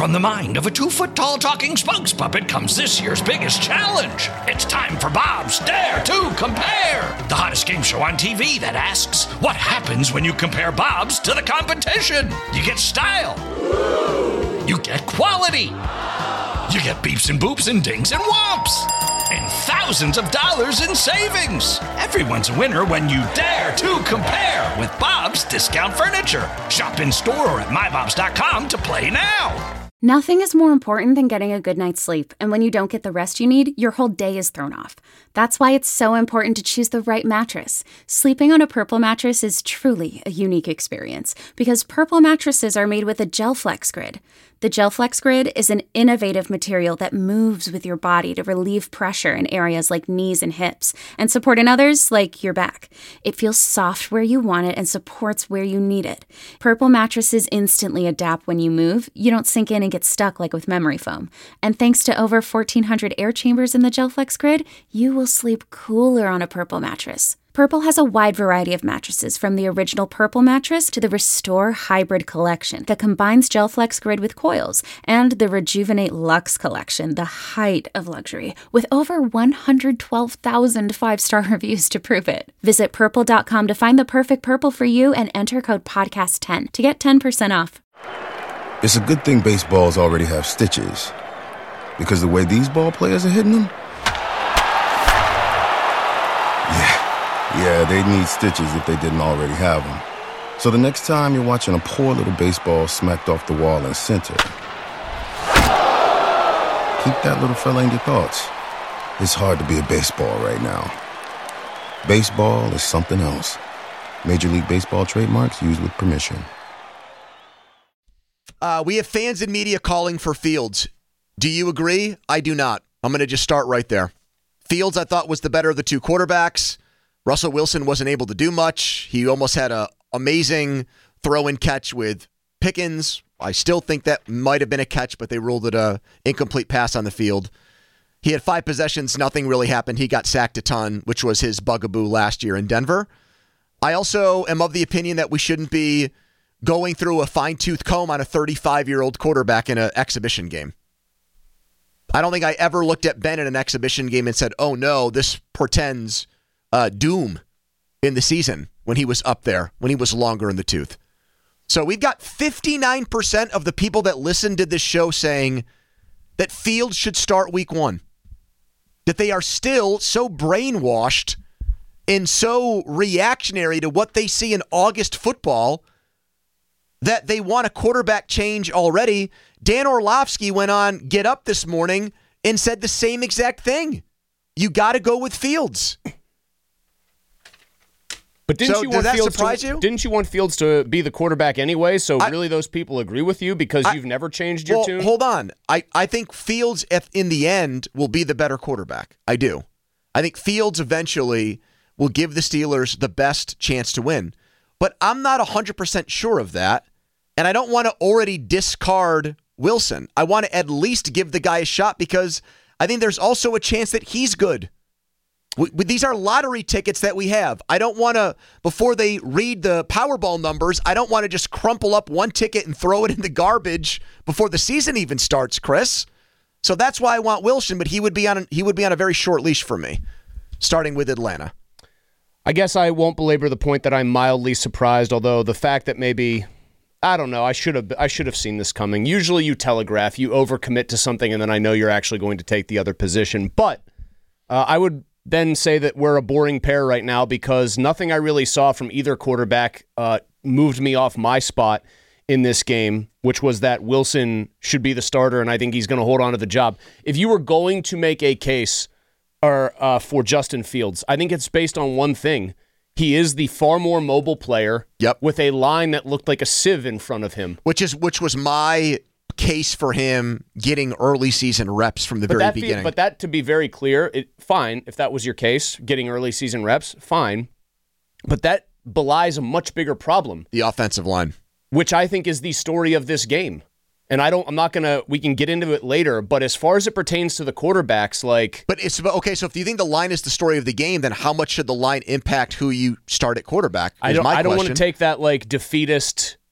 From the mind of a 2-foot-tall talking spokes puppet comes this year's biggest challenge. It's time for Bob's Dare to Compare, the hottest game show on TV that asks, what happens when you compare Bob's to the competition? You get style. You get quality. You get beeps and boops and dings and whomps. And thousands of dollars in savings. Everyone's a winner when you dare to compare with Bob's Discount Furniture. Shop in store or at mybobs.com to play now. Nothing is more important than getting a good night's sleep, and when you don't get the rest you need, your whole day is thrown off. That's why it's so important to choose the right mattress. Sleeping on a Purple mattress is truly a unique experience, because Purple mattresses are made with a GelFlex Grid. The GelFlex Grid is an innovative material that moves with your body to relieve pressure in areas like knees and hips, and support in others like your back. It feels soft where you want it and supports where you need it. Purple mattresses instantly adapt when you move. You don't sink in and get stuck like with memory foam. And thanks to over 1,400 air chambers in the GelFlex Grid, you will sleep cooler on a Purple mattress. Purple has a wide variety of mattresses, from the original Purple mattress to the Restore Hybrid collection that combines GelFlex Grid with coils, and the Rejuvenate Luxe collection, the height of luxury, with over 112,000 five-star reviews to prove it. Visit Purple.com to find the perfect Purple for you and enter code PODCAST10 to get 10% off. It's a good thing baseballs already have stitches, because the way these ball players are hitting them, yeah, they need stitches if they didn't already have them. So the next time you're watching a poor little baseball smacked off the wall in center, keep that little fella in your thoughts. It's hard to be a baseball right now. Baseball is something else. Major League Baseball trademarks used with permission. We have fans and media calling for Fields. Do you agree? I do not. I'm going to just start right there. Fields, I thought, was the better of the two quarterbacks. Russell Wilson wasn't able to do much. He almost had an amazing throw-in catch with Pickens. I still think that might have been a catch, but they ruled it an incomplete pass on the field. He had 5 possessions. Nothing really happened. He got sacked a ton, which was his bugaboo last year in Denver. I also am of the opinion that we shouldn't be going through a fine-tooth comb on a 35-year-old quarterback in an exhibition game. I don't think I ever looked at Ben in an exhibition game and said, oh no, this portends doom in the season when he was up there, when he was longer in the tooth. So we've got 59% of the people that listened to this show saying that Fields should start week 1. That they are still so brainwashed and so reactionary to what they see in August football that they want a quarterback change already. Dan Orlovsky went on Get Up this morning and said the same exact thing. You got to go with Fields. But didn't you want Fields to be the quarterback anyway? So really those people agree with you because you've never changed your tune? Hold on. I think Fields, in the end, will be the better quarterback. I do. I think Fields eventually will give the Steelers the best chance to win. But I'm not 100% sure of that. And I don't want to already discard Wilson. I want to at least give the guy a shot because I think there's also a chance that he's good. These are lottery tickets that we have. I don't want to, before they read the Powerball numbers, I don't want to just crumple up one ticket and throw it in the garbage before the season even starts, Chris. So that's why I want Wilson, but he would be on a very short leash for me, starting with Atlanta. I guess I won't belabor the point that I'm mildly surprised, although the fact that maybe, I don't know, I should have seen this coming. Usually you telegraph, you overcommit to something, and then I know you're actually going to take the other position. But I would then say that we're a boring pair right now because nothing I really saw from either quarterback moved me off my spot in this game, which was that Wilson should be the starter, and I think he's going to hold on to the job. If you were going to make a case for Justin Fields, I think it's based on one thing. He is the far more mobile player with a line that looked like a sieve in front of him. Which was my case for him getting early season reps from the very beginning. But that, to be very clear, fine, if that was your case, getting early season reps, fine. But that belies a much bigger problem. The offensive line. Which I think is the story of this game. And we can get into it later, but as far as it pertains to the quarterbacks, okay, so if you think the line is the story of the game, then how much should the line impact who you start at quarterback? I don't want to take that defeatist,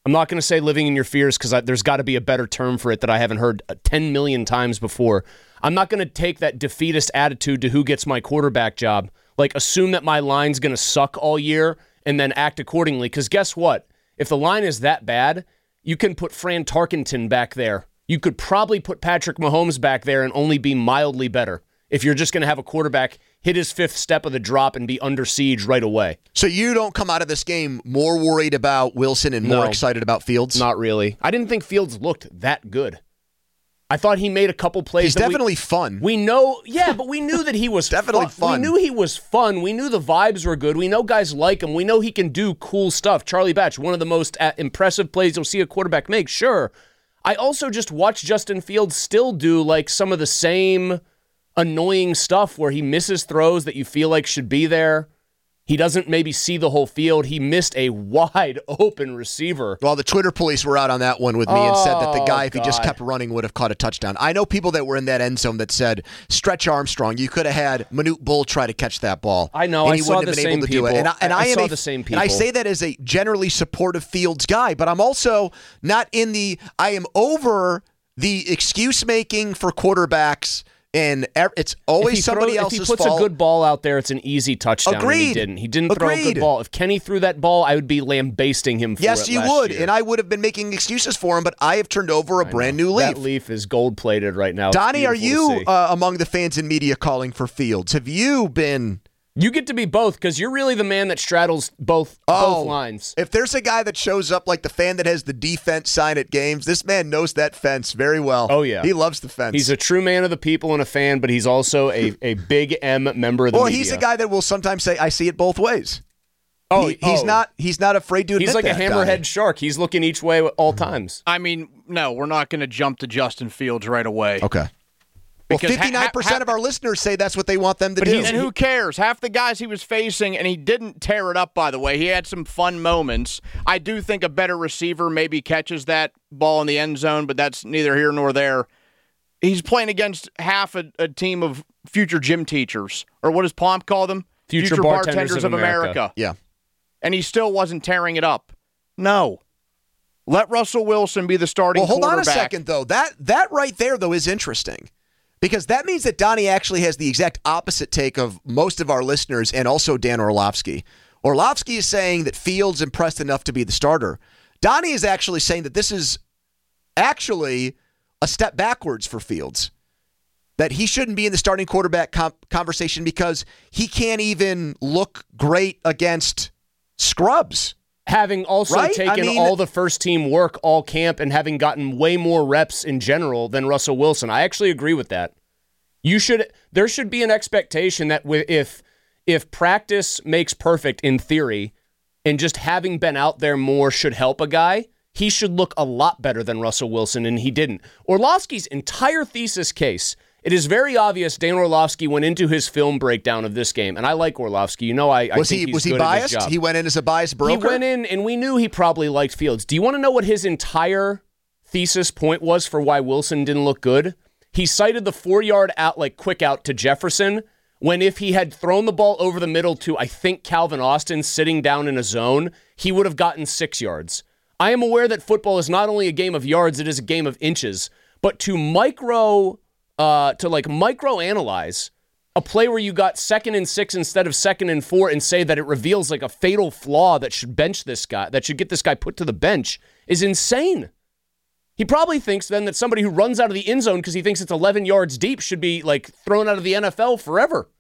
I'm not going to say living in your fears because there's got to be a better term for it that I haven't heard 10 million times before. I'm not going to take that defeatist attitude to who gets my quarterback job. Like, assume that my line's going to suck all year and then act accordingly. Because guess what? If the line is that bad, you can put Fran Tarkenton back there. You could probably put Patrick Mahomes back there and only be mildly better if you're just going to have a quarterback hit his fifth step of the drop and be under siege right away. So you don't come out of this game more worried about Wilson and more excited about Fields? Not really. I didn't think Fields looked that good. I thought he made a couple plays. He's definitely fun. We know, yeah, but we knew that he was definitely fun. We knew he was fun. We knew the vibes were good. We know guys like him. We know he can do cool stuff. Charlie Batch, one of the most impressive plays you'll see a quarterback make, sure. I also just watched Justin Fields still do like some of the same annoying stuff where he misses throws that you feel like should be there. He doesn't maybe see the whole field. He missed a wide open receiver. Well, the Twitter police were out on that one with me and said that the guy, if he just kept running, would have caught a touchdown. I know people that were in that end zone that said, Stretch Armstrong, you could have had Manute Bull try to catch that ball. I know, and I he saw wouldn't the have been same able to people. do it. And I saw the same people. And I say that as a generally supportive Fields guy, but I'm also not in the, I am over the excuse making for quarterbacks. And it's always somebody else's fault. If he puts a good ball out there, it's an easy touchdown. Agreed. And he didn't. He didn't throw a good ball. If Kenny threw that ball, I would be lambasting him for it last year. Yes, you would. And I would have been making excuses for him, but I have turned over a brand new leaf. That leaf is gold-plated right now. Donnie, are you among the fans and media calling for Fields? Have you been... You get to be both because you're really the man that straddles both lines. If there's a guy that shows up like the fan that has the defense sign at games, this man knows that fence very well. Oh, yeah. He loves the fence. He's a true man of the people and a fan, but he's also a big M member of the media. Well, he's a guy that will sometimes say, I see it both ways. He's not afraid to admit He's like that, a hammerhead Donnie. shark. He's looking each way at all times. I mean, no, we're not going to jump to Justin Fields right away. Okay. Well, Because 59% of our listeners say that's what they want them to do. And who cares? Half the guys he was facing, and he didn't tear it up, by the way. He had some fun moments. I do think a better receiver maybe catches that ball in the end zone, but that's neither here nor there. He's playing against half a team of future gym teachers, or what does Pomp call them? Future bartenders of America. Yeah. And he still wasn't tearing it up. No. Let Russell Wilson be the starting quarterback. Well, hold on a second, though. That right there, though, is interesting. Because that means that Donnie actually has the exact opposite take of most of our listeners and also Dan Orlovsky. Orlovsky is saying that Fields impressed enough to be the starter. Donnie is actually saying that this is actually a step backwards for Fields. That he shouldn't be in the starting quarterback conversation because he can't even look great against scrubs. Having also taken all the first team work all camp and having gotten way more reps in general than Russell Wilson. I actually agree with that. There should be an expectation that if practice makes perfect in theory and just having been out there more should help a guy, he should look a lot better than Russell Wilson, and he didn't. Orlovsky's entire thesis case, it is very obvious Dan Orlovsky went into his film breakdown of this game, and I like Orlovsky. You know, I think he's good biased? at his job. He went in as a biased broker? He went in, and we knew he probably liked Fields. Do you want to know what his entire thesis point was for why Wilson didn't look good? He cited the 4-yard quick out to Jefferson, when if he had thrown the ball over the middle to, I think, Calvin Austin sitting down in a zone, he would have gotten 6 yards. I am aware that football is not only a game of yards, it is a game of inches, but to microanalyze a play where you got 2nd and 6 instead of 2nd and 4 and say that it reveals like a fatal flaw that should bench this guy, that should get this guy put to the bench is insane. He probably thinks then that somebody who runs out of the end zone because he thinks it's 11 yards deep should be like thrown out of the NFL forever.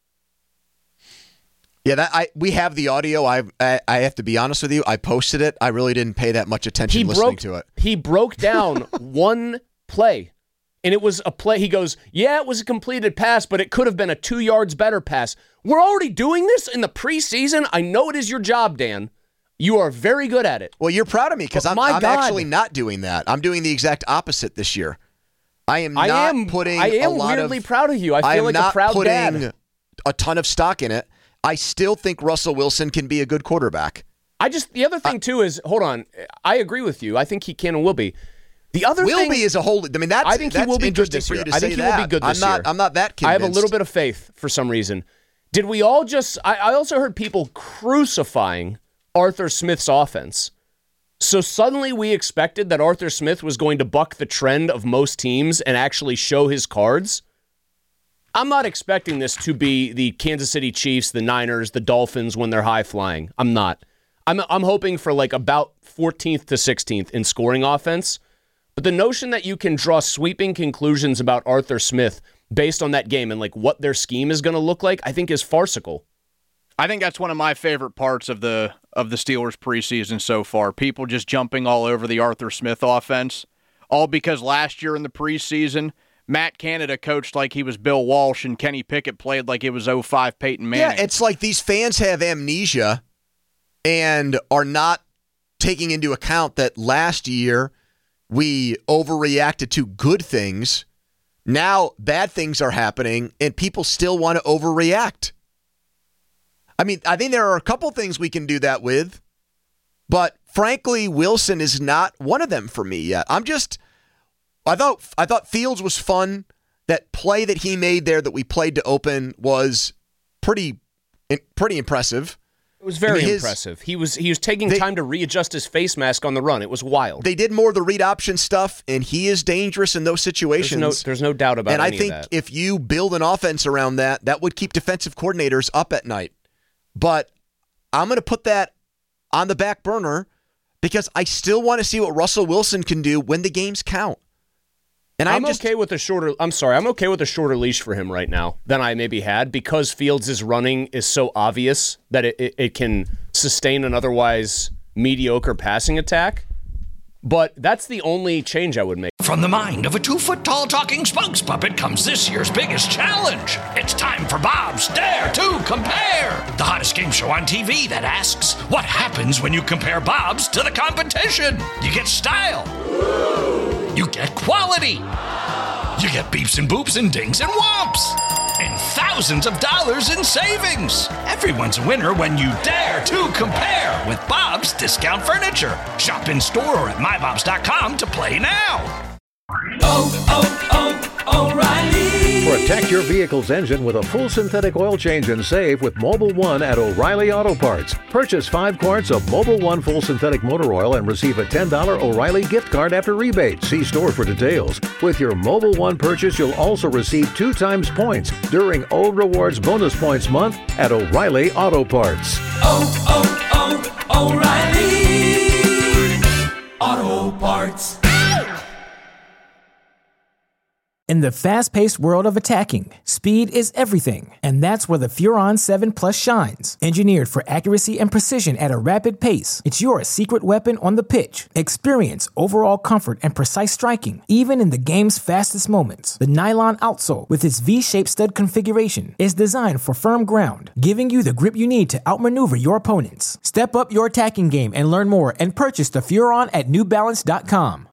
Yeah, we have the audio. I have to be honest with you. I posted it. I really didn't pay that much attention listening to it. He broke down one play. And it was a play. He goes, yeah, it was a completed pass, but it could have been a 2 yards better pass. We're already doing this in the preseason. I know it is your job, Dan. You are very good at it. Well, you're proud of me because I'm actually not doing that. I'm doing the exact opposite this year. I am weirdly proud of you. I feel like a proud dad. I'm not putting a ton of stock in it. I still think Russell Wilson can be a good quarterback. The other thing, too, is, hold on. I agree with you. I think he can and will be. The other will thing, be is a whole. I mean, I think he will be good this year. I think he will be good this year. I'm not that convinced. I have a little bit of faith for some reason. Did we all just? I also heard people crucifying Arthur Smith's offense. So suddenly we expected that Arthur Smith was going to buck the trend of most teams and actually show his cards. I'm not expecting this to be the Kansas City Chiefs, the Niners, the Dolphins when they're high flying. I'm not. I'm hoping for like about 14th to 16th in scoring offense. But the notion that you can draw sweeping conclusions about Arthur Smith based on that game and like what their scheme is going to look like, I think is farcical. I think that's one of my favorite parts of the Steelers preseason so far. People just jumping all over the Arthur Smith offense, all because last year in the preseason, Matt Canada coached like he was Bill Walsh and Kenny Pickett played like it was 05 Peyton Manning. Yeah, it's like these fans have amnesia and are not taking into account that last year we overreacted to good things. Now bad things are happening and people still want to overreact. I mean, I think there are a couple things we can do that with, but frankly, Wilson is not one of them for me yet. I thought Fields was fun. That play that he made there that we played to open was pretty impressive. It was very impressive. He was taking time to readjust his face mask on the run. It was wild. They did more of the read option stuff, and he is dangerous in those situations. There's no doubt about it. And I think if you build an offense around that would keep defensive coordinators up at night. But I'm going to put that on the back burner because I still want to see what Russell Wilson can do when the games count. And I'm okay with a shorter leash for him right now than I maybe had because Fields' running is so obvious that it can sustain an otherwise mediocre passing attack. But that's the only change I would make. From the mind of a 2-foot-tall talking spokes puppet comes this year's biggest challenge. It's time for Bob's Dare to Compare, the hottest game show on TV that asks, what happens when you compare Bob's to the competition? You get style. You get quality. You get beeps and boops and dings and whomps. And thousands of dollars in savings. Everyone's a winner when you dare to compare with Bob's Discount Furniture. Shop in store or at mybobs.com to play now. O'Reilly. Protect your vehicle's engine with a full synthetic oil change and save with Mobil 1 at O'Reilly Auto Parts. Purchase 5 quarts of Mobil 1 full synthetic motor oil and receive a $10 O'Reilly gift card after rebate. See store for details. With your Mobil 1 purchase, you'll also receive 2 times points during O Rewards Bonus Points Month at O'Reilly Auto Parts. O'Reilly Auto Parts. In the fast-paced world of attacking, speed is everything, and that's where the Furon 7 Plus shines. Engineered for accuracy and precision at a rapid pace, it's your secret weapon on the pitch. Experience overall comfort and precise striking, even in the game's fastest moments. The nylon outsole, with its V-shaped stud configuration, is designed for firm ground, giving you the grip you need to outmaneuver your opponents. Step up your attacking game and learn more and purchase the Furon at NewBalance.com.